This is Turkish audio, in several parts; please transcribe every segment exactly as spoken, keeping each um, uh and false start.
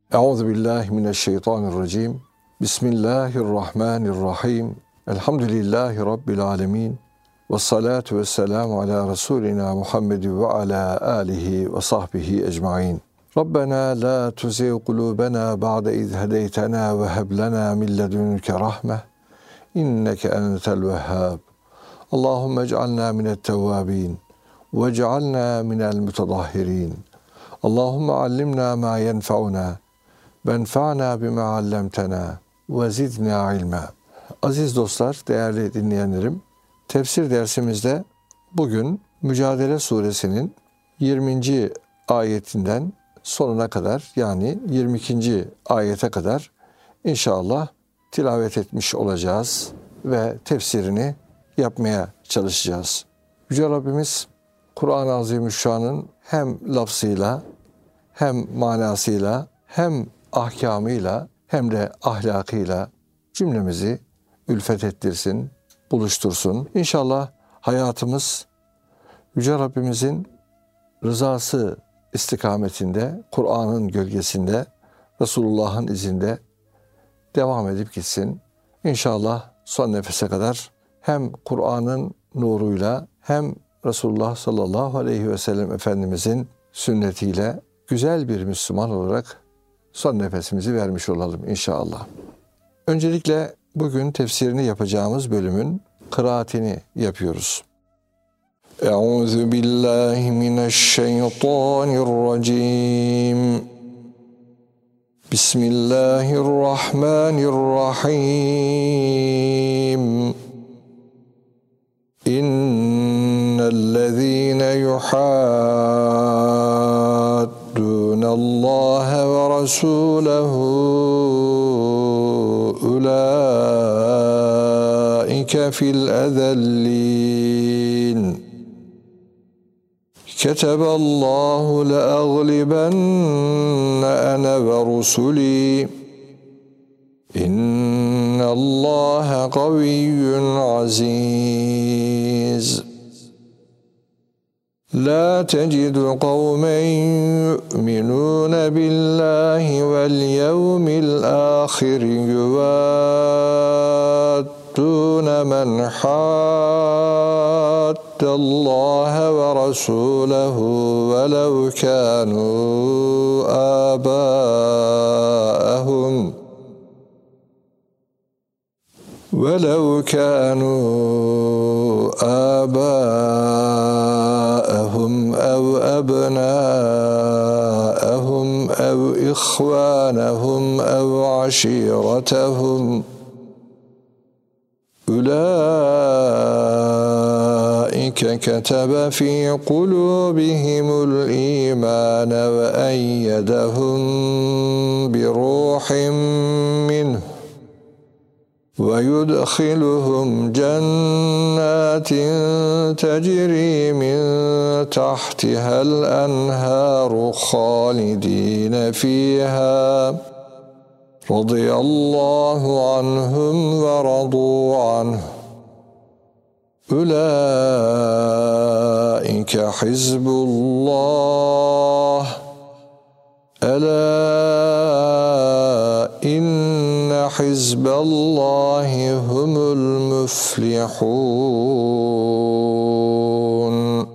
Euzubillahimineşşeytanirracim. Bismillahirrahmanirrahim. Elhamdülillahi Rabbil alemin. Ve salatu ve selamu ala Resulina Muhammedin ve ala alihi ve sahbihi ecmain. Rabbena la tuzigh kulubena ba'de iz hedeytena ve heb lena min ledunke rahme. İnneke entel vehhab. Allahumme ec'alna minet tevvabin ve ec'alna minel mutadahhirin. Allahumme allimna ma yenfa'una venfa'na bima allamtana ve zidna ilma. Aziz dostlar, değerli dinleyenlerim, tefsir dersimizde bugün Mücadele Suresinin yirminci ayetinden sonuna kadar, yani yirmi ikinci ayete kadar inşallah tilavet etmiş olacağız ve tefsirini yapmaya çalışacağız. Yüce Rabbimiz Kur'an-ı Azimüşşan'ın hem lafzıyla hem manasıyla hem ahkamıyla hem de ahlakıyla cümlemizi ülfet ettirsin, buluştursun. İnşallah hayatımız Yüce Rabbimizin rızası istikametinde, Kur'an'ın gölgesinde, Resulullah'ın izinde devam edip gitsin. İnşallah son nefese kadar hem Kur'an'ın nuruyla hem Resulullah sallallahu aleyhi ve sellem Efendimizin sünnetiyle güzel bir Müslüman olarak son nefesimizi vermiş olalım inşallah. Öncelikle bugün tefsirini yapacağımız bölümün kıraatini yapıyoruz. Euzu billahi mineşşeytanirracim. Bismillahirrahmanirrahim. İnnellezîne yuhaddûnallâhe ve rasûlehu ulaîke fil ezellîn. Keteballâhu le'aglibenne ene ve rusulî. İnnallâhe kaviyyun aziz. La tecidu kavmen yu'minûne billahi vel yevmil âkhir yuvaddûne men haddallâhe ve rasûlehu velev kânû âbâehum وَلَوْ كَانُوا آبَاءَهُمْ أَوْ أَبْنَاءَهُمْ أَوْ إِخْوَانَهُمْ أَوْ عَشِيرَتَهُمْ أُولَٰئِكَ كَتَبَ فِي قُلُوبِهِمُ الْإِيمَانَ وَأَيَّدَهُمْ بِرُوحٍ مِّنْهُ وَيُدْخِلُهُمْ جَنَّاتٍ تَجْرِي مِنْ تَحْتِهَا الْأَنْهَارُ خَالِدِينَ فِيهَا رَضِيَ اللّٰهُ عَنْهُمْ وَرَضُوا عَنْهُ أُولَٰئِكَ حِزْبُ اللّٰهِ أَلَا İnne hizballahi humul müflihun.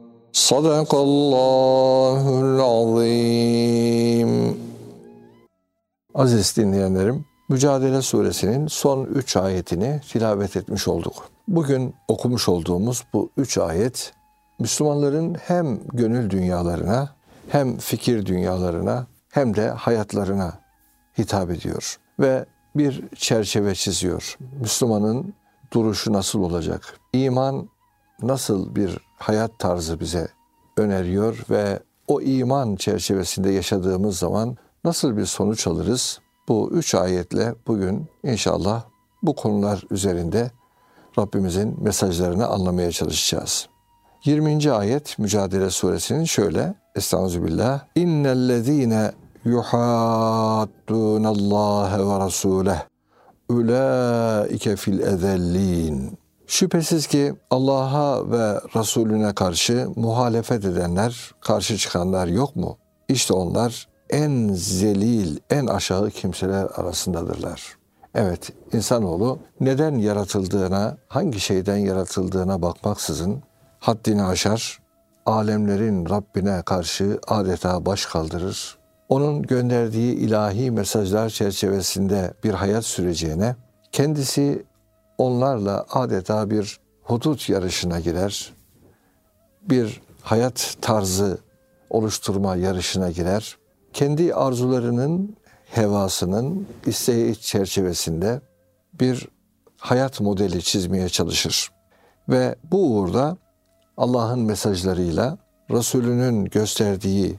Sadakallahul azim. Aziz dinleyenlerim, Mücadele Suresinin son üç ayetini tilavet etmiş olduk. Bugün okumuş olduğumuz bu üç ayet, Müslümanların hem gönül dünyalarına, hem fikir dünyalarına, hem de hayatlarına hitap ediyor ve bir çerçeve çiziyor. Müslümanın duruşu nasıl olacak? İman nasıl bir hayat tarzı bize öneriyor ve o iman çerçevesinde yaşadığımız zaman nasıl bir sonuç alırız? Bu üç ayetle bugün inşallah bu konular üzerinde Rabbimizin mesajlarını anlamaya çalışacağız. yirminci ayet Mücadele Suresinin şöyle: Estağfirullah. İnnellezîne yuhaddûnallâhe ve rasûleh ulaike fil ezellîn. Şüphesiz ki Allah'a ve Resulüne karşı muhalefet edenler, karşı çıkanlar yok mu? İşte onlar en zelil, en aşağı kimseler arasındadırlar. Evet, insanoğlu neden yaratıldığına, hangi şeyden yaratıldığına bakmaksızın haddini aşar, alemlerin Rabbine karşı adeta baş kaldırır. Onun gönderdiği ilahi mesajlar çerçevesinde bir hayat süreceğine, kendisi onlarla adeta bir hudut yarışına girer, bir hayat tarzı oluşturma yarışına girer, kendi arzularının, hevasının isteği çerçevesinde bir hayat modeli çizmeye çalışır. Ve bu uğurda Allah'ın mesajlarıyla, Resulünün gösterdiği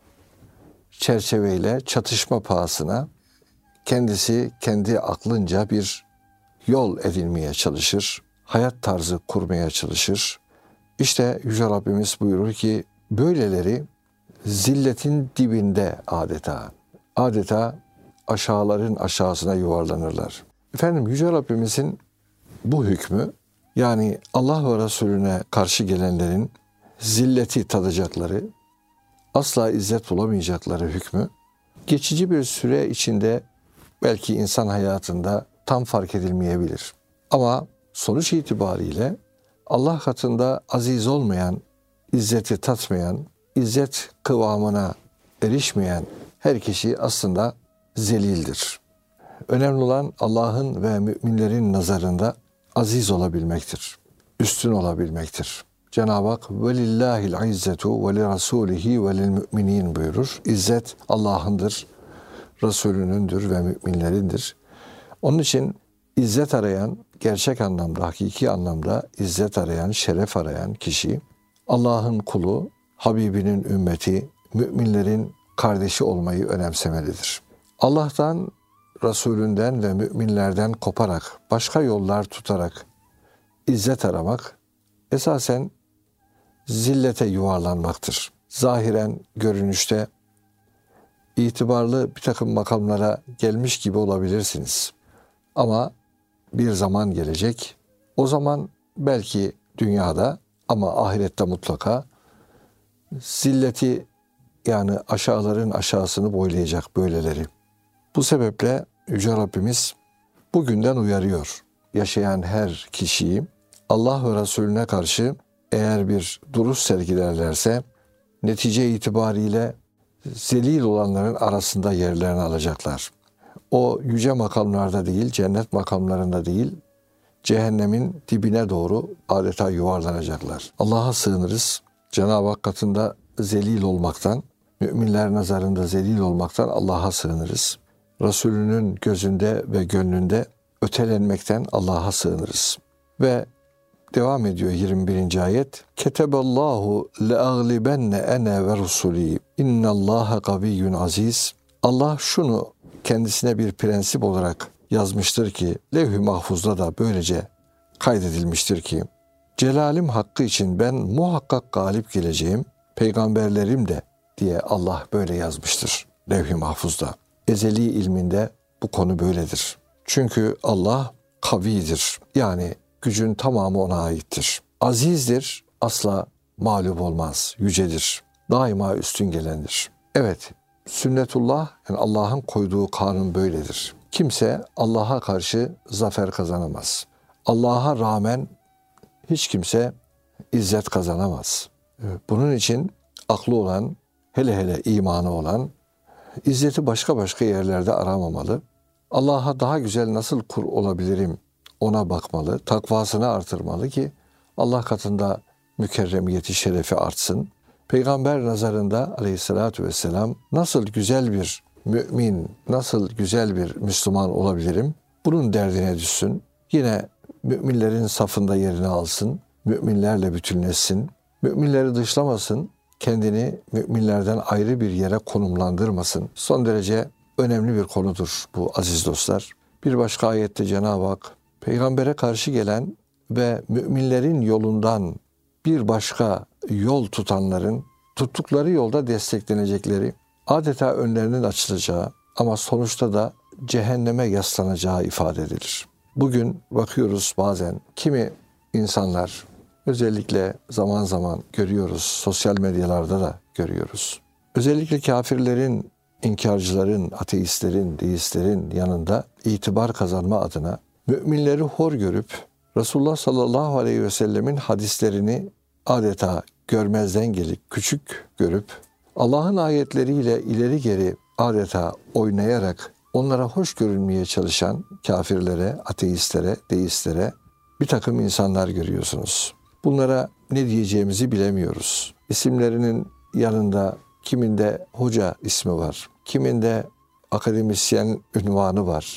çerçeveyle çatışma pahasına kendisi kendi aklınca bir yol edinmeye çalışır, hayat tarzı kurmaya çalışır. İşte Yüce Rabbimiz buyurur ki, böyleleri zilletin dibinde adeta, adeta aşağıların aşağısına yuvarlanırlar. Efendim Yüce Rabbimizin bu hükmü, yani Allah ve Resulüne karşı gelenlerin zilleti tadacakları, asla izzet bulamayacakları hükmü, geçici bir süre içinde belki insan hayatında tam fark edilmeyebilir. Ama sonuç itibariyle Allah katında aziz olmayan, izzeti tatmayan, izzet kıvamına erişmeyen her kişi aslında zelildir. Önemli olan Allah'ın ve müminlerin nazarında aziz olabilmektir, üstün olabilmektir. Cenab-ı Hak velillahil izzetu ve li rasulihi ve lil müminin buyurur. İzzet Allah'ındır, Resulünündür ve müminlerindir. Onun için izzet arayan, gerçek anlamda, hakiki anlamda izzet arayan, şeref arayan kişi Allah'ın kulu, Habibinin ümmeti, müminlerin kardeşi olmayı önemsemelidir. Allah'tan, Resulünden ve müminlerden koparak, başka yollar tutarak izzet aramak esasen zillete yuvarlanmaktır. Zahiren, görünüşte itibarlı bir takım makamlara gelmiş gibi olabilirsiniz. Ama bir zaman gelecek. O zaman belki dünyada ama ahirette mutlaka zilleti, yani aşağıların aşağısını boylayacak böyleleri. Bu sebeple Yüce Rabbimiz bugünden uyarıyor. Yaşayan her kişiyi Allah ve Resulüne karşı eğer bir duruş sergilerlerse netice itibariyle zelil olanların arasında yerlerini alacaklar. O yüce makamlarda değil, cennet makamlarında değil, cehennemin dibine doğru adeta yuvarlanacaklar. Allah'a sığınırız. Cenab-ı Hak katında zelil olmaktan, müminler nazarında zelil olmaktan Allah'a sığınırız. Resulünün gözünde ve gönlünde ötelenmekten Allah'a sığınırız. Ve devam ediyor yirmi birinci ayet. Keteballahu leaglibenne ene ve rusuli. İnnallaha kaviyyun aziz. Allah şunu kendisine bir prensip olarak yazmıştır ki, levh-i mahfuzda da böylece kaydedilmiştir ki, Celalim hakkı için ben muhakkak galip geleceğim, peygamberlerim de diye Allah böyle yazmıştır levh-i mahfuzda. Ezeli ilminde bu konu böyledir. Çünkü Allah kavidir, yani gücün tamamı ona aittir. Azizdir, asla mağlup olmaz, yücedir, daima üstün gelendir. Evet, sünnetullah, yani Allah'ın koyduğu kanun böyledir. Kimse Allah'a karşı zafer kazanamaz. Allah'a rağmen hiç kimse izzet kazanamaz. Bunun için aklı olan, hele hele imanı olan, izzeti başka başka yerlerde aramamalı. Allah'a daha güzel nasıl kul olabilirim ona bakmalı, takvasını artırmalı ki Allah katında mükerremiyeti, şerefi artsın. Peygamber nazarında aleyhissalatü vesselam nasıl güzel bir mümin, nasıl güzel bir Müslüman olabilirim? Bunun derdine düşsün. Yine müminlerin safında yerini alsın. Müminlerle bütünleşsin. Müminleri dışlamasın. Kendini müminlerden ayrı bir yere konumlandırmasın. Son derece önemli bir konudur bu aziz dostlar. Bir başka ayette Cenab-ı Hak, peygambere karşı gelen ve müminlerin yolundan bir başka yol tutanların tuttukları yolda desteklenecekleri, adeta önlerinin açılacağı ama sonuçta da cehenneme yaslanacağı ifade edilir. Bugün bakıyoruz bazen kimi insanlar, özellikle zaman zaman görüyoruz, sosyal medyalarda da görüyoruz. Özellikle kafirlerin inkarcıların, ateistlerin, deistlerin yanında itibar kazanma adına müminleri hor görüp Resulullah sallallahu aleyhi ve sellemin hadislerini adeta görmezden gelip küçük görüp Allah'ın ayetleriyle ileri geri adeta oynayarak onlara hoş görünmeye çalışan kafirlere, ateistlere, deistlere bir takım insanlar görüyorsunuz. Bunlara ne diyeceğimizi bilemiyoruz. İsimlerinin yanında kiminde hoca ismi var, kiminde akademisyen ünvanı var,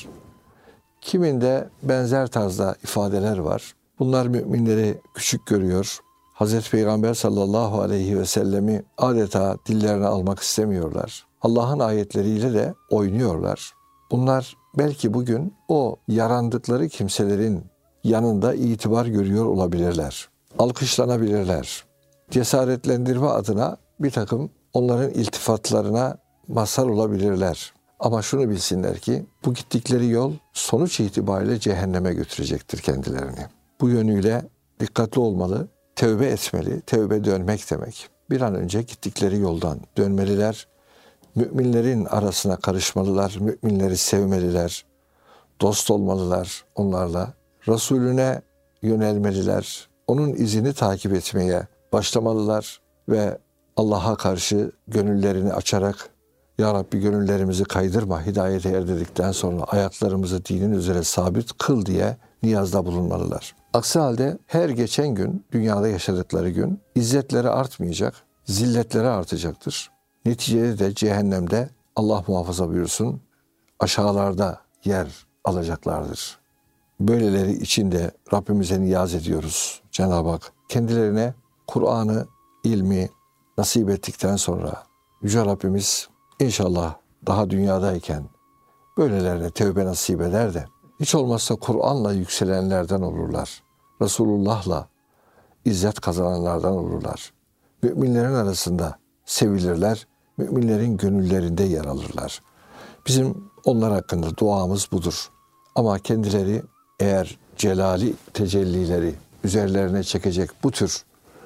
kiminde benzer tarzda ifadeler var. Bunlar müminleri küçük görüyor. Hazreti Peygamber sallallahu aleyhi ve sellemi adeta dillerine almak istemiyorlar. Allah'ın ayetleriyle de oynuyorlar. Bunlar belki bugün o yarandıkları kimselerin yanında itibar görüyor olabilirler. Alkışlanabilirler. Cesaretlendirme adına bir takım onların iltifatlarına mazhar olabilirler. Ama şunu bilsinler ki bu gittikleri yol sonuç itibariyle cehenneme götürecektir kendilerini. Bu yönüyle dikkatli olmalı, tevbe etmeli. Tevbe dönmek demek. Bir an önce gittikleri yoldan dönmeliler. Müminlerin arasına karışmalılar, müminleri sevmeliler, dost olmalılar onlarla. Resulüne yönelmeliler, onun izini takip etmeye başlamalılar ve Allah'a karşı gönüllerini açarak Ya Rabbi gönüllerimizi kaydırma, hidayete erdirdikten sonra ayaklarımızı dinin üzere sabit kıl diye niyazda bulunmalılar. Aksi halde her geçen gün, dünyada yaşadıkları gün izzetleri artmayacak, zilletleri artacaktır. Neticede de cehennemde Allah muhafaza buyursun aşağılarda yer alacaklardır. Böyleleri için de Rabbimize niyaz ediyoruz. Cenab-ı Hak kendilerine Kur'an'ı, ilmi nasip ettikten sonra Yüce Rabbimiz inşallah daha dünyadayken böylelerine tevbe nasip eder de hiç olmazsa Kur'an'la yükselenlerden olurlar. Resulullah'la izzet kazananlardan olurlar. Müminlerin arasında sevilirler, müminlerin gönüllerinde yer alırlar. Bizim onlar hakkında duamız budur. Ama kendileri eğer celali tecellileri üzerlerine çekecek bu tür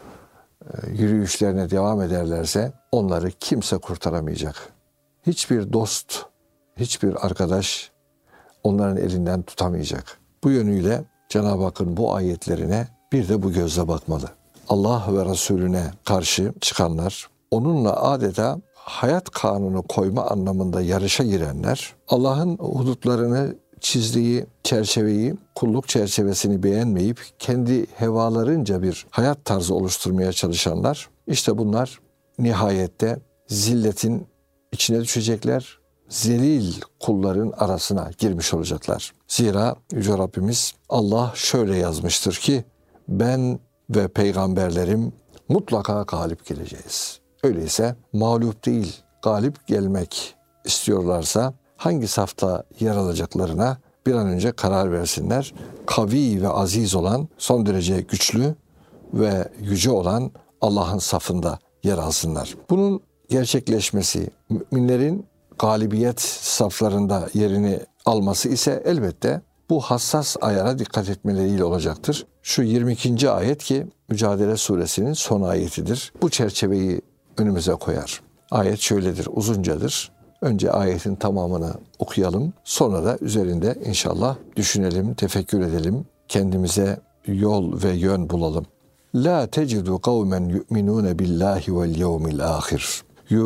yürüyüşlerine devam ederlerse onları kimse kurtaramayacak. Hiçbir dost, hiçbir arkadaş onların elinden tutamayacak. Bu yönüyle Cenab-ı Hakk'ın bu ayetlerine bir de bu gözle bakmalı. Allah ve Resulüne karşı çıkanlar, onunla adeta hayat kanunu koyma anlamında yarışa girenler, Allah'ın hudutlarını çizdiği çerçeveyi, kulluk çerçevesini beğenmeyip kendi hevalarınca bir hayat tarzı oluşturmaya çalışanlar, işte bunlar nihayette zilletin içine düşecekler, zelil kulların arasına girmiş olacaklar. Zira Yüce Rabbimiz Allah şöyle yazmıştır ki ben ve peygamberlerim mutlaka galip geleceğiz. Öyleyse mağlup değil, galip gelmek istiyorlarsa hangi safta yer alacaklarına bir an önce karar versinler. Kavi ve aziz olan, son derece güçlü ve yüce olan Allah'ın safında yer alsınlar. Bunun gerçekleşmesi, müminlerin galibiyet saflarında yerini alması ise elbette bu hassas ayara dikkat etmeleriyle olacaktır. Şu yirmi ikinci ayet ki Mücadele Suresinin son ayetidir. Bu çerçeveyi önümüze koyar. Ayet şöyledir, uzuncadır. Önce ayetin tamamını okuyalım. Sonra da üzerinde inşallah düşünelim, tefekkür edelim. Kendimize yol ve yön bulalım. La tecidu kavmen yu'minun billahi vel yevmil ahir.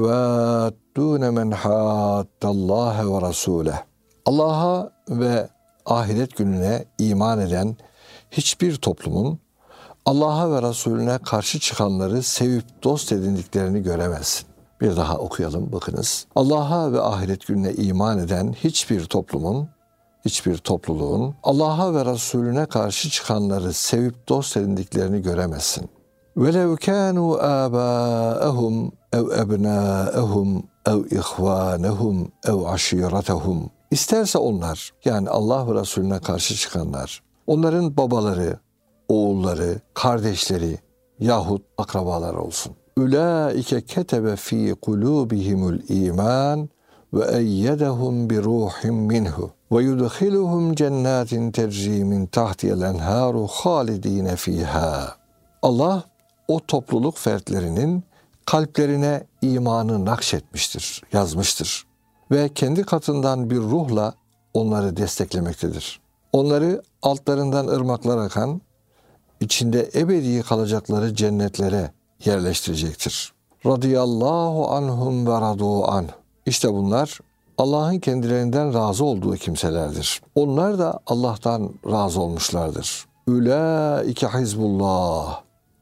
Yuvaddun men haddallaha ve rasulehu. Allah'a ve ahiret gününe iman eden hiçbir toplumun Allah'a ve Resulüne karşı çıkanları sevip dost edindiklerini göremezsin. Bir daha okuyalım bakınız. Allah'a ve ahiret gününe iman eden hiçbir toplumun, hiçbir topluluğun Allah'a ve Resulüne karşı çıkanları sevip dost edindiklerini göremezsin. وَلَوْ كَانُوا آبَاءَهُمْ اَوْ اَبْنَاءَهُمْ اَوْ اِخْوَانَهُمْ اَوْ عَشِيرَتَهُمْ. İsterse onlar, yani Allah ve Resulüne karşı çıkanlar, onların babaları, oğulları, kardeşleri yahut akrabalar olsun. Ulaike ketebe fi kulubihimul iman ve eyyedehum bi ruhin minhu ve yudkhiluhum cennetin tecri min tahtiha'l enharu halidine fiha. Allah o topluluk fertlerinin kalplerine imanı nakşetmiştir, yazmıştır. ve kendi katından bir ruhla onları desteklemektedir. Onları altlarından ırmaklar akan, içinde ebedi kalacakları cennetlere yerleştirecektir. Radıyallahu anhum ve radu anh. İşte bunlar Allah'ın kendilerinden razı olduğu kimselerdir. Onlar da Allah'tan razı olmuşlardır. Ulaike hizbullah.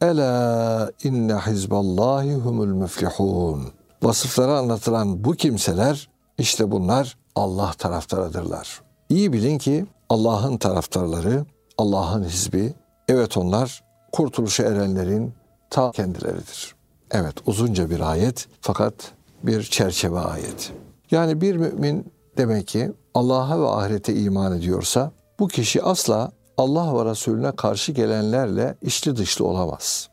Ela inne hizballahi humul müflihun. Vasıfları anlatılan bu kimseler, işte bunlar Allah taraftarıdırlar. İyi bilin ki Allah'ın taraftarları, Allah'ın hizbi, evet onlar kurtuluşa erenlerin ta kendileridir. Evet, uzunca bir ayet fakat bir çerçeve ayet. Yani bir mümin demek ki Allah'a ve ahirete iman ediyorsa bu kişi asla Allah ve Resulüne karşı gelenlerle içli dışlı olamaz.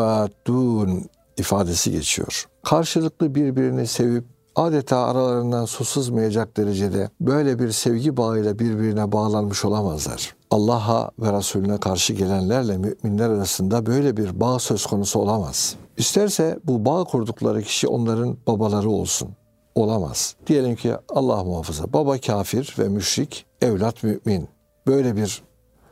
Yuvaddun ifadesi geçiyor. Karşılıklı birbirini sevip adeta aralarından su sızmayacak derecede böyle bir sevgi bağıyla birbirine bağlanmış olamazlar. Allah'a ve Resulüne karşı gelenlerle müminler arasında böyle bir bağ söz konusu olamaz. İsterse bu bağ kurdukları kişi onların babaları olsun. Olamaz. Diyelim ki Allah muhafaza baba kafir ve müşrik, evlat mümin. Böyle bir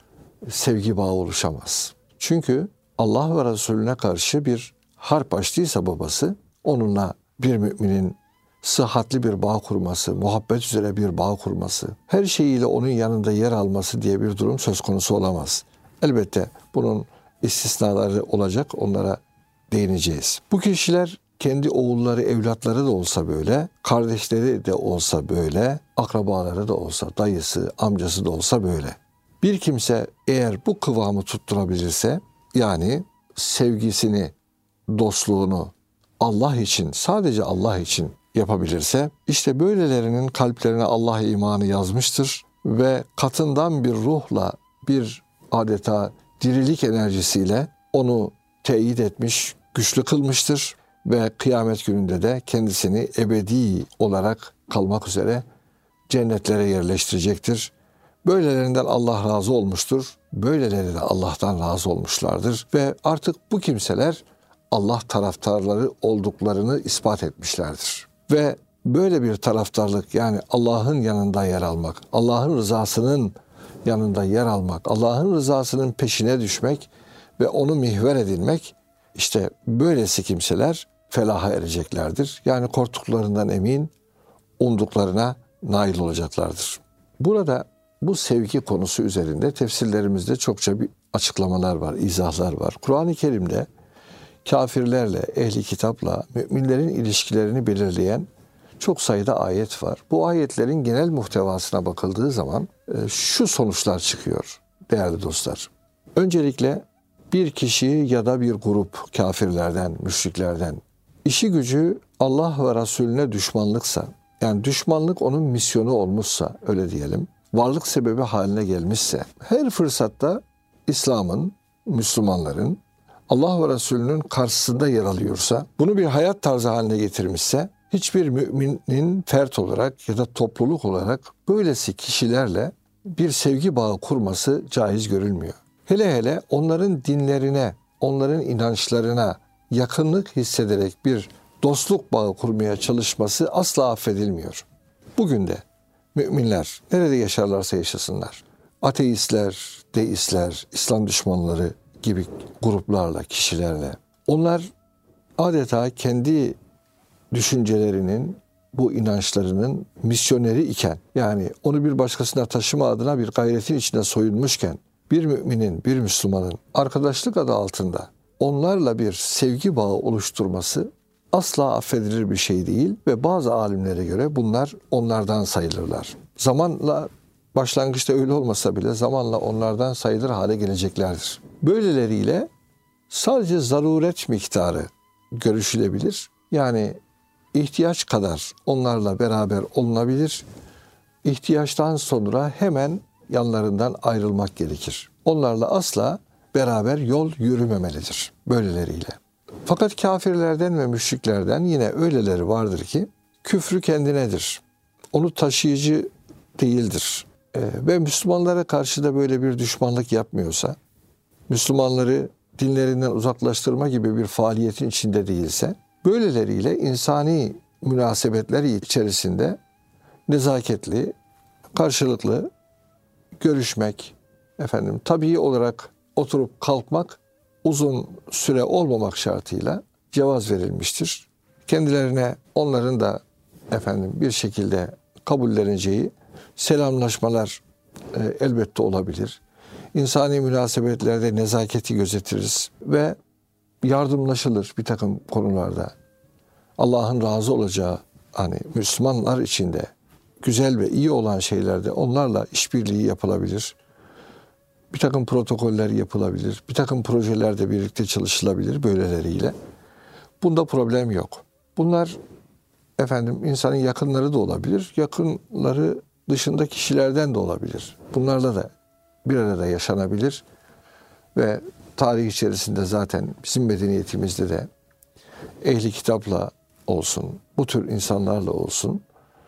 sevgi bağı oluşamaz. Çünkü Allah ve Resulüne karşı bir harp açtıysa babası, onunla bir müminin sıhhatli bir bağ kurması, muhabbet üzere bir bağ kurması, her şeyiyle onun yanında yer alması diye bir durum söz konusu olamaz. Elbette bunun istisnaları olacak, onlara değineceğiz. Bu kişiler kendi oğulları, evlatları da olsa böyle, kardeşleri de olsa böyle, akrabaları da olsa, dayısı, amcası da olsa böyle. Bir kimse eğer bu kıvamı tutturabilirse, yani sevgisini, dostluğunu Allah için, sadece Allah için yapabilirse, işte böylelerinin kalplerine Allah imanı yazmıştır ve katından bir ruhla, bir adeta dirilik enerjisiyle onu teyit etmiş, güçlü kılmıştır ve kıyamet gününde de kendisini ebedi olarak kalmak üzere cennetlere yerleştirecektir. Böylelerinden Allah razı olmuştur. Böyleleri de Allah'tan razı olmuşlardır ve artık bu kimseler Allah taraftarları olduklarını ispat etmişlerdir. Ve böyle bir taraftarlık, yani Allah'ın yanında yer almak, Allah'ın rızasının yanında yer almak, Allah'ın rızasının peşine düşmek ve onu mihver edinmek, işte böylesi kimseler felaha ereceklerdir. Yani korktuklarından emin, umduklarına nail olacaklardır. Burada bu sevgi konusu üzerinde tefsirlerimizde çokça bir açıklamalar var, izahlar var. Kur'an-ı Kerim'de kafirlerle, ehli kitapla müminlerin ilişkilerini belirleyen çok sayıda ayet var. Bu ayetlerin genel muhtevasına bakıldığı zaman şu sonuçlar çıkıyor değerli dostlar. Öncelikle bir kişi ya da bir grup kafirlerden, müşriklerden işi gücü Allah ve Resulüne düşmanlıksa, yani düşmanlık onun misyonu olmuşsa, öyle diyelim, varlık sebebi haline gelmişse, her fırsatta İslam'ın, Müslümanların, Allah ve Resulünün karşısında yer alıyorsa, bunu bir hayat tarzı haline getirmişse, hiçbir müminin fert olarak ya da topluluk olarak böylesi kişilerle bir sevgi bağı kurması caiz görülmüyor. Hele hele onların dinlerine, onların inançlarına yakınlık hissederek bir dostluk bağı kurmaya çalışması asla affedilmiyor. Bugün de müminler nerede yaşarlarsa yaşasınlar, ateistler, deistler, İslam düşmanları gibi gruplarla, kişilerle, onlar adeta kendi düşüncelerinin, bu inançlarının misyoneri iken, yani onu bir başkasına taşıma adına bir gayretin içinde soyunmuşken, bir müminin, bir Müslümanın arkadaşlık adı altında onlarla bir sevgi bağı oluşturması asla affedilir bir şey değil ve bazı alimlere göre bunlar onlardan sayılırlar. Zamanla, başlangıçta öyle olmasa bile zamanla onlardan sayılır hale geleceklerdir. Böyleleriyle sadece zaruret miktarı görüşülebilir. Yani ihtiyaç kadar onlarla beraber olunabilir. İhtiyaçtan sonra hemen yanlarından ayrılmak gerekir. Onlarla asla beraber yol yürümemelidir böyleleriyle. Fakat kafirlerden ve müşriklerden yine öyleleri vardır ki küfrü kendinedir. Onu taşıyıcı değildir. Ee, ve Müslümanlara karşı da böyle bir düşmanlık yapmıyorsa, Müslümanları dinlerinden uzaklaştırma gibi bir faaliyetin içinde değilse, böyleleriyle insani münasebetler içerisinde nezaketli, karşılıklı görüşmek, efendim tabii olarak oturup kalkmak uzun süre olmamak şartıyla cevaz verilmiştir. Kendilerine onların da efendim bir şekilde kabulleneceği selamlaşmalar e, elbette olabilir. İnsani münasebetlerde nezaketi gözetiriz ve yardımlaşılır bir takım konularda. Allah'ın razı olacağı hani Müslümanlar içinde güzel ve iyi olan şeylerde onlarla işbirliği yapılabilir. Bir takım protokoller yapılabilir. Bir takım projelerde birlikte çalışılabilir böyleleriyle. Bunda problem yok. Bunlar efendim insanın yakınları da olabilir. Yakınları dışında kişilerden de olabilir. Bunlarla da bir arada yaşanabilir. Ve tarih içerisinde zaten bizim medeniyetimizde de ehli kitapla olsun, bu tür insanlarla olsun,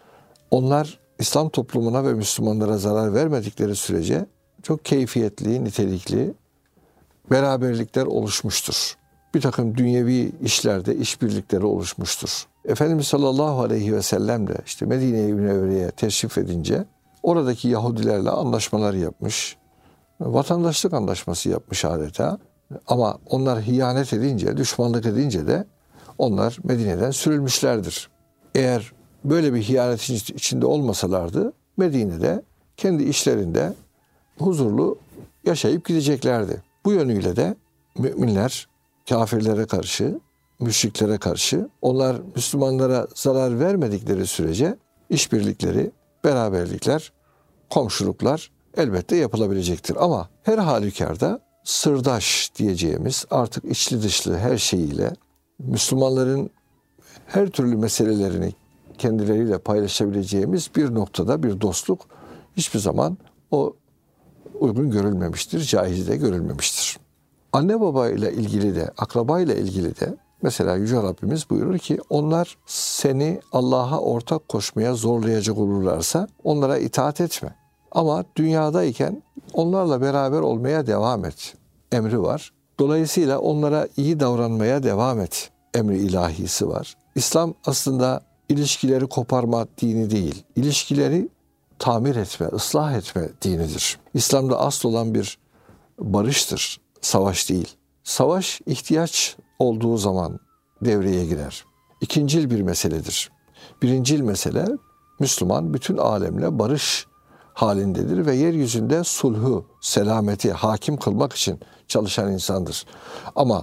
onlar İslam toplumuna ve Müslümanlara zarar vermedikleri sürece çok keyfiyetli, nitelikli beraberlikler oluşmuştur. Bir takım dünyevi işlerde işbirlikleri oluşmuştur. Efendimiz sallallahu aleyhi ve sellem de işte Medine-i Münevvere'ye teşrif edince oradaki Yahudilerle anlaşmalar yapmış, vatandaşlık anlaşması yapmış adeta. Ama onlar hiyanet edince, düşmanlık edince de onlar Medine'den sürülmüşlerdir. Eğer böyle bir hiyanetin içinde olmasalardı Medine'de kendi işlerinde huzurlu yaşayıp gideceklerdi. Bu yönüyle de müminler kafirlere karşı, müşriklere karşı onlar Müslümanlara zarar vermedikleri sürece işbirlikleri, beraberlikler, komşuluklar elbette yapılabilecektir. Ama her halükarda sırdaş diyeceğimiz artık içli dışlı her şeyiyle Müslümanların her türlü meselelerini kendileriyle paylaşabileceğimiz bir noktada bir dostluk hiçbir zaman o uygun görülmemiştir, caiz de görülmemiştir. Anne baba ile ilgili de, akraba ile ilgili de mesela Yüce Rabbimiz buyurur ki onlar seni Allah'a ortak koşmaya zorlayacak olurlarsa onlara itaat etme. Ama dünyadayken onlarla beraber olmaya devam et emri var. Dolayısıyla onlara iyi davranmaya devam et emri ilahisi var. İslam aslında ilişkileri koparma dini değil, ilişkileri tamir etme, ıslah etme dinidir. İslam'da asıl olan bir barıştır, savaş değil. Savaş ihtiyaç olduğu zaman devreye girer. İkincil bir meseledir. Birincil mesele Müslüman bütün alemle barış halindedir ve yeryüzünde sulhu, selameti hakim kılmak için çalışan insandır. Ama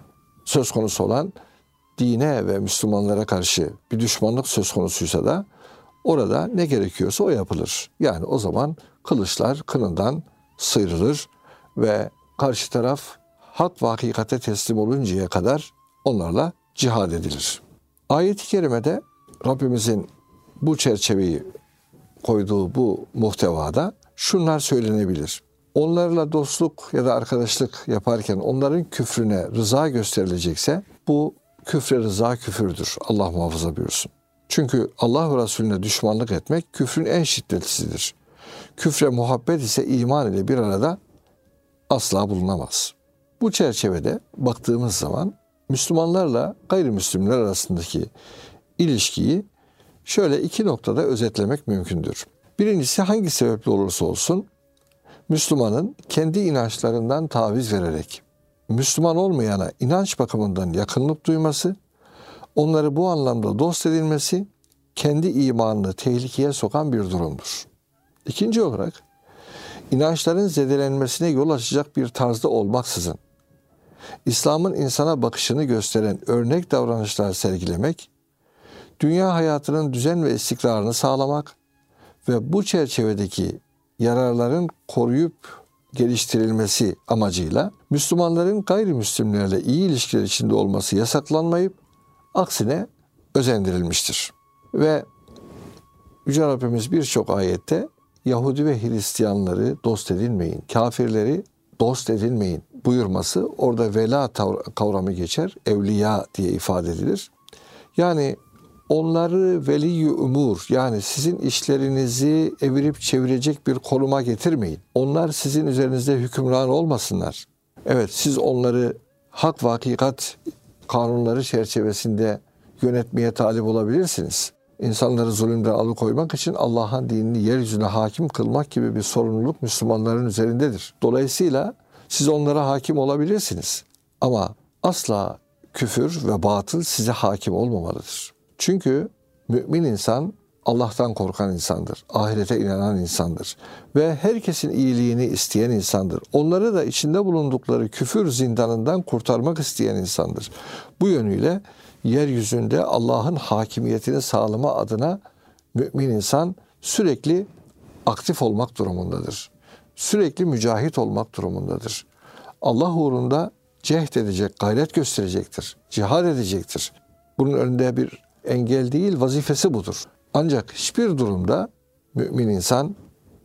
söz konusu olan dine ve Müslümanlara karşı bir düşmanlık söz konusuysa da orada ne gerekiyorsa o yapılır. Yani o zaman kılıçlar kınından sıyrılır ve karşı taraf hak ve hakikate teslim oluncaya kadar onlarla cihad edilir. Ayet-i kerimede Rabbimizin bu çerçeveyi koyduğu bu muhtevada şunlar söylenebilir. Onlarla dostluk ya da arkadaşlık yaparken onların küfrüne rıza gösterilecekse bu küfre rıza küfürdür. Allah muhafaza buyursun. Çünkü Allah ve Resulüne düşmanlık etmek küfrün en şiddetlisidir. Küfre muhabbet ise iman ile bir arada asla bulunamaz. Bu çerçevede baktığımız zaman Müslümanlarla gayrimüslimler arasındaki ilişkiyi şöyle iki noktada özetlemek mümkündür. Birincisi hangi sebeple olursa olsun Müslümanın kendi inançlarından taviz vererek Müslüman olmayana inanç bakımından yakınlık duyması, onları bu anlamda dost edilmesi kendi imanını tehlikeye sokan bir durumdur. İkinci olarak inançların zedelenmesine yol açacak bir tarzda olmaksızın İslam'ın insana bakışını gösteren örnek davranışlar sergilemek, dünya hayatının düzen ve istikrarını sağlamak ve bu çerçevedeki yararların koruyup geliştirilmesi amacıyla Müslümanların gayrimüslimlerle iyi ilişkiler içinde olması yasaklanmayıp aksine özendirilmiştir. Ve Yüce Rabbimiz birçok ayette Yahudi ve Hristiyanları dost edinmeyin, kafirleri dost edinmeyin buyurması orada vela kavramı geçer, evliya diye ifade edilir. Yani onları veli-i umur yani sizin işlerinizi evirip çevirecek bir konuma getirmeyin. Onlar sizin üzerinizde hükümran olmasınlar. Evet siz onları hak ve hakikat kanunları çerçevesinde yönetmeye talip olabilirsiniz. İnsanları zulümden alıkoymak için Allah'ın dinini yeryüzüne hakim kılmak gibi bir sorumluluk Müslümanların üzerindedir. Dolayısıyla siz onlara hakim olabilirsiniz. Ama asla küfür ve batıl size hakim olmamalıdır. Çünkü mümin insan Allah'tan korkan insandır. Ahirete inanan insandır. Ve herkesin iyiliğini isteyen insandır. Onları da içinde bulundukları küfür zindanından kurtarmak isteyen insandır. Bu yönüyle yeryüzünde Allah'ın hakimiyetini sağlama adına mümin insan sürekli aktif olmak durumundadır. Sürekli mücahit olmak durumundadır. Allah uğrunda cehd edecek, gayret gösterecektir. Cihad edecektir. Bunun önünde bir engel değil, vazifesi budur. Ancak hiçbir durumda mümin insan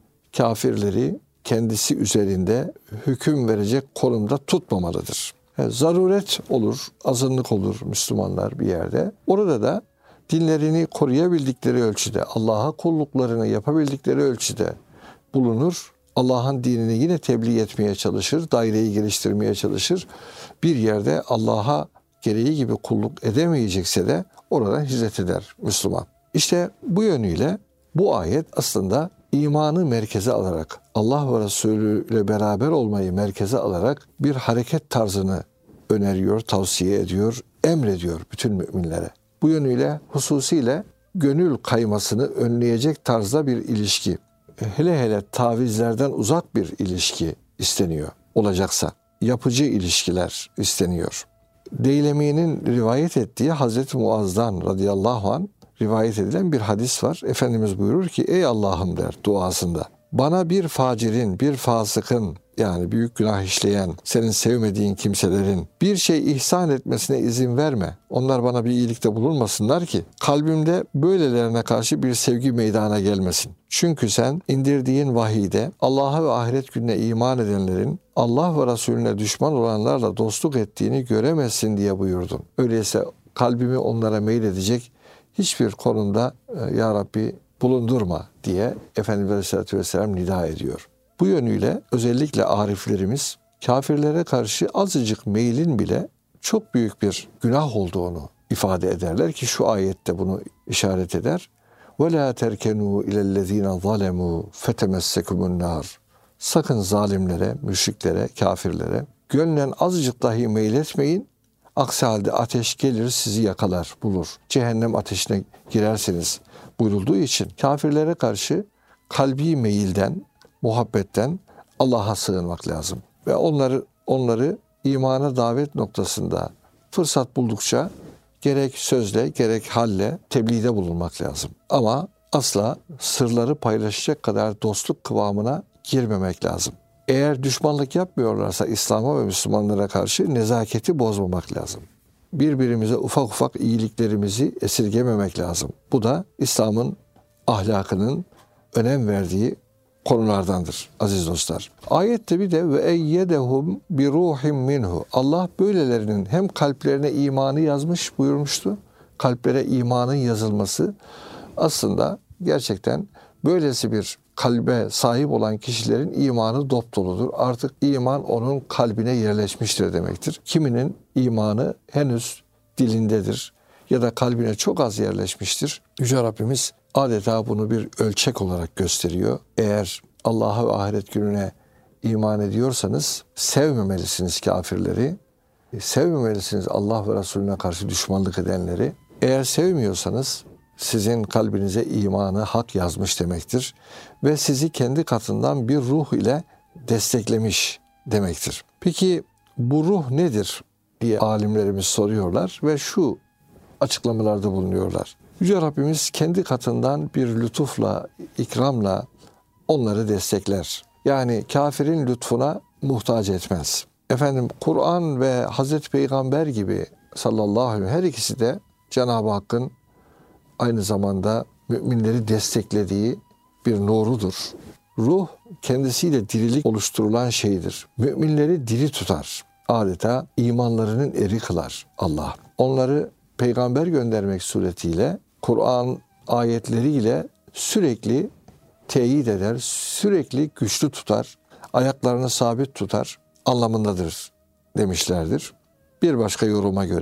kafirleri kendisi üzerinde hüküm verecek konumda tutmamalıdır. Yani zaruret olur, azınlık olur Müslümanlar bir yerde. Orada da dinlerini koruyabildikleri ölçüde, Allah'a kulluklarını yapabildikleri ölçüde bulunur. Allah'ın dinini yine tebliğ etmeye çalışır, daireyi geliştirmeye çalışır. Bir yerde Allah'a gereği gibi kulluk edemeyecekse de oradan hicret eder Müslüman. İşte bu yönüyle bu ayet aslında imanı merkeze alarak, Allah ve Resulü ile beraber olmayı merkeze alarak bir hareket tarzını öneriyor, tavsiye ediyor, emrediyor bütün müminlere. Bu yönüyle hususiyle gönül kaymasını önleyecek tarzda bir ilişki, hele hele tavizlerden uzak bir ilişki isteniyor olacaksa. Yapıcı ilişkiler isteniyor. Deylemi'nin rivayet ettiği Hazreti Muaz'dan radıyallahu anh rivayet edilen bir hadis var. Efendimiz buyurur ki, ey Allah'ım der duasında, bana bir facirin, bir fasıkın, yani büyük günah işleyen, senin sevmediğin kimselerin bir şey ihsan etmesine izin verme. Onlar bana bir iyilikte bulunmasınlar ki kalbimde böylelerine karşı bir sevgi meydana gelmesin. Çünkü sen indirdiğin vahiyde Allah'a ve ahiret gününe iman edenlerin Allah ve Resulüne düşman olanlarla dostluk ettiğini göremezsin diye buyurdun. Öyleyse kalbimi onlara meyledecek hiçbir konumda ya Rabbi bulundurma diye Efendimiz Aleyhisselatü Vesselam nida ediyor. Bu yönüyle özellikle ariflerimiz kafirlere karşı azıcık meylin bile çok büyük bir günah olduğunu ifade ederler ki şu ayette bunu işaret eder. وَلَا تَرْكَنُوا اِلَى الَّذ۪ينَ ظَلَمُوا فَتَمَسَّكُمُ النَّارِ Sakın zalimlere, müşriklere, kafirlere gönlen azıcık dahi meyletmeyin. Aksi halde ateş gelir sizi yakalar, bulur. Cehennem ateşine girersiniz buyurulduğu için kafirlere karşı kalbi meyilden, muhabbetten Allah'a sığınmak lazım. Ve onları onları imana davet noktasında fırsat buldukça gerek sözle gerek halle tebliğde bulunmak lazım. Ama asla sırları paylaşacak kadar dostluk kıvamına girmemek lazım. Eğer düşmanlık yapmıyorlarsa İslam'a ve Müslümanlara karşı nezaketi bozmamak lazım. Birbirimize ufak ufak iyiliklerimizi esirgememek lazım. Bu da İslam'ın ahlakının önem verdiği konulardandır aziz dostlar. Ayette bir de ve eyyedehum bi ruhim minhu. Allah böylelerinin hem kalplerine imanı yazmış buyurmuştu. Kalplere imanın yazılması aslında gerçekten böylesi bir kalbe sahip olan kişilerin imanı dopdoludur. Artık iman onun kalbine yerleşmiştir demektir. Kiminin imanı henüz dilindedir ya da kalbine çok az yerleşmiştir. Yüce Rabbimiz adeta bunu bir ölçek olarak gösteriyor. Eğer Allah'a ve ahiret gününe iman ediyorsanız sevmemelisiniz kafirleri, sevmemelisiniz Allah ve Resulüne karşı düşmanlık edenleri. Eğer sevmiyorsanız sizin kalbinize imanı hak yazmış demektir ve sizi kendi katından bir ruh ile desteklemiş demektir. Peki bu ruh nedir diye alimlerimiz soruyorlar ve şu açıklamalarda bulunuyorlar. Yüce Rabbimiz kendi katından bir lütufla, ikramla onları destekler. Yani kafirin lütfuna muhtaç etmez. Efendim Kur'an ve Hazreti Peygamber gibi sallallahu aleyhi ve sellem her ikisi de Cenab-ı Hakk'ın aynı zamanda müminleri desteklediği bir nurudur. Ruh kendisiyle dirilik oluşturulan şeydir. Müminleri diri tutar. Adeta imanlarının eri kılar Allah. Onları peygamber göndermek suretiyle Kur'an ayetleriyle sürekli teyit eder, sürekli güçlü tutar, ayaklarını sabit tutar anlamındadır demişlerdir. Bir başka yoruma göre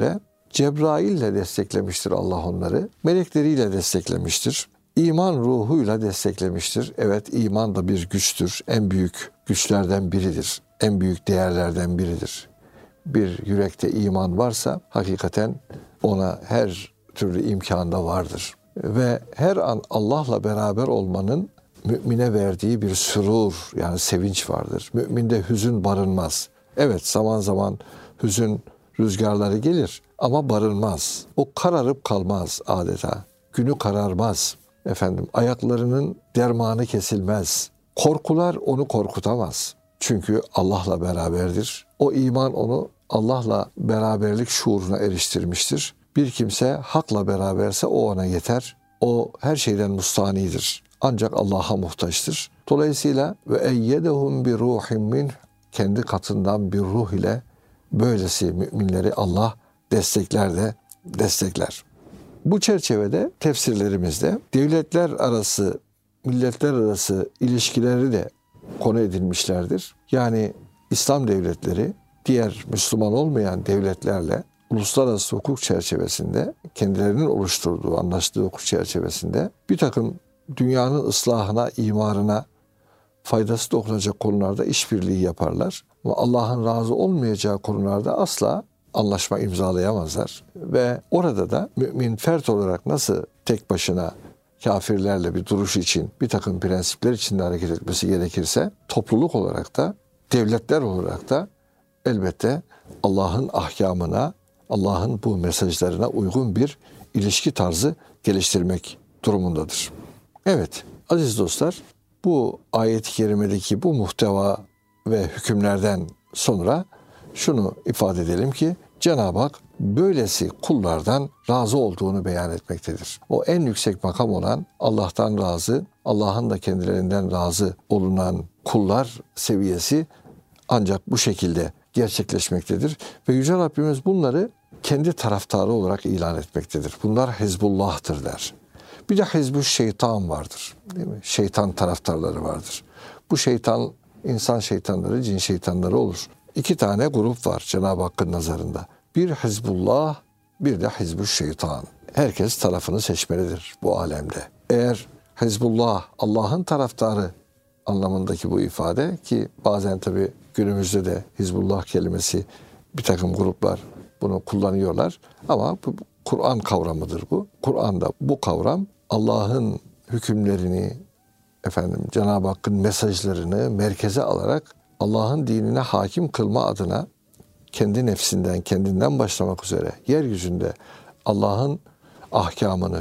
Cebrail'le desteklemiştir Allah onları. Melekleriyle desteklemiştir. İman ruhuyla desteklemiştir. Evet, iman da bir güçtür. En büyük güçlerden biridir. En büyük değerlerden biridir. Bir yürekte iman varsa hakikaten ona her türlü imkan da vardır. Ve her an Allah'la beraber olmanın mümine verdiği bir sürur, yani sevinç vardır. Müminde hüzün barınmaz. Evet, zaman zaman hüzün rüzgarları gelir ama barınmaz. O kararıp kalmaz adeta. Günü kararmaz. Efendim, ayaklarının dermanı kesilmez. Korkular onu korkutamaz. Çünkü Allah'la beraberdir. O iman onu Allah'la beraberlik şuuruna eriştirmiştir. Bir kimse hakla beraberse o ona yeter. O her şeyden mustanidir. Ancak Allah'a muhtaçtır. Dolayısıyla ve eyyedehum bi ruhin min, kendi katından bir ruh ile böylesi müminleri Allah destekler de destekler. Bu çerçevede tefsirlerimizde devletler arası, milletler arası ilişkileri de konu edilmişlerdir. Yani İslam devletleri diğer Müslüman olmayan devletlerle uluslararası hukuk çerçevesinde, kendilerinin oluşturduğu, anlaştığı hukuk çerçevesinde bir takım dünyanın ıslahına, imarına faydası dokunacak konularda işbirliği yaparlar. Ama Allah'ın razı olmayacağı konularda asla anlaşma imzalayamazlar. Ve orada da mümin fert olarak nasıl tek başına kafirlerle bir duruş için, bir takım prensipler içinde hareket etmesi gerekirse, topluluk olarak da, devletler olarak da elbette Allah'ın ahkamına, Allah'ın bu mesajlarına uygun bir ilişki tarzı geliştirmek durumundadır. Evet, aziz dostlar, bu ayet-i kerimedeki bu muhteva ve hükümlerden sonra şunu ifade edelim ki Cenab-ı Hak böylesi kullardan razı olduğunu beyan etmektedir. O en yüksek makam olan Allah'tan razı, Allah'ın da kendilerinden razı olunan kullar seviyesi ancak bu şekilde gerçekleşmektedir. Ve Yüce Rabbimiz bunları kendi taraftarı olarak ilan etmektedir. Bunlar Hizbullah'tır der. Bir de Hizbü Şeytan vardır. Değil mi? Şeytan taraftarları vardır. Bu şeytan, insan şeytanları, cin şeytanları olur. İki tane grup var Cenab-ı Hakk'ın nazarında. Bir Hizbullah, bir de Hizbü Şeytan. Herkes tarafını seçmelidir bu alemde. Eğer Hizbullah, Allah'ın taraftarı anlamındaki bu ifade, ki bazen tabii günümüzde de Hizbullah kelimesi bir takım gruplar bunu kullanıyorlar. Ama bu Kur'an kavramıdır bu. Kur'an'da bu kavram Allah'ın hükümlerini, efendim Cenab-ı Hakk'ın mesajlarını merkeze alarak Allah'ın dinine hakim kılma adına kendi nefsinden, kendinden başlamak üzere yeryüzünde Allah'ın ahkamını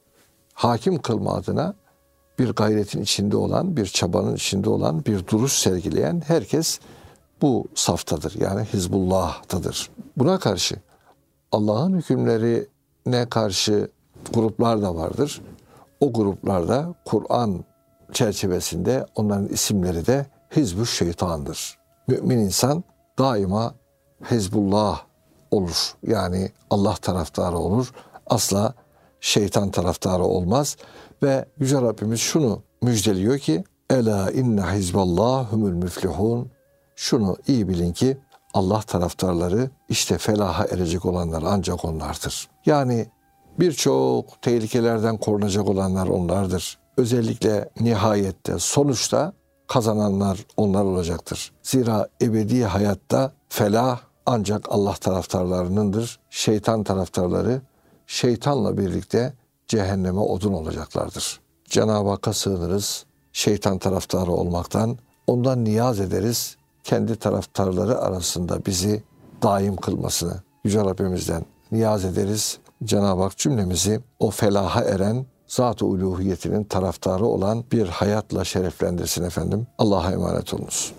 hakim kılma adına bir gayretin içinde olan, bir çabanın içinde olan, bir duruş sergileyen herkes bu saftadır. Yani Hizbullah'tadır. Buna karşı Allah'ın hükümlerine karşı gruplar da vardır. O gruplarda Kur'an çerçevesinde onların isimleri de Hizbü Şeytan'dır. Mümin insan daima Hizbullah olur. Yani Allah taraftarı olur. Asla şeytan taraftarı olmaz. Ve Yüce Rabbimiz şunu müjdeliyor ki Ela inne hizballah humul müflihun. Şunu iyi bilin ki Allah taraftarları işte felaha erecek olanlar ancak onlardır. Yani birçok tehlikelerden korunacak olanlar onlardır. Özellikle nihayette, sonuçta kazananlar onlar olacaktır. Zira ebedi hayatta felah ancak Allah taraftarlarınındır. Şeytan taraftarları şeytanla birlikte cehenneme odun olacaklardır. Cenab-ı Hakk'a sığınırız şeytan taraftarı olmaktan. Ondan niyaz ederiz kendi taraftarları arasında bizi daim kılmasını. Yüce Rabbimizden niyaz ederiz. Cenab-ı Hak cümlemizi o felaha eren, zat-ı uluhiyetinin taraftarı olan bir hayatla şereflendirsin efendim. Allah'a emanet olunuz.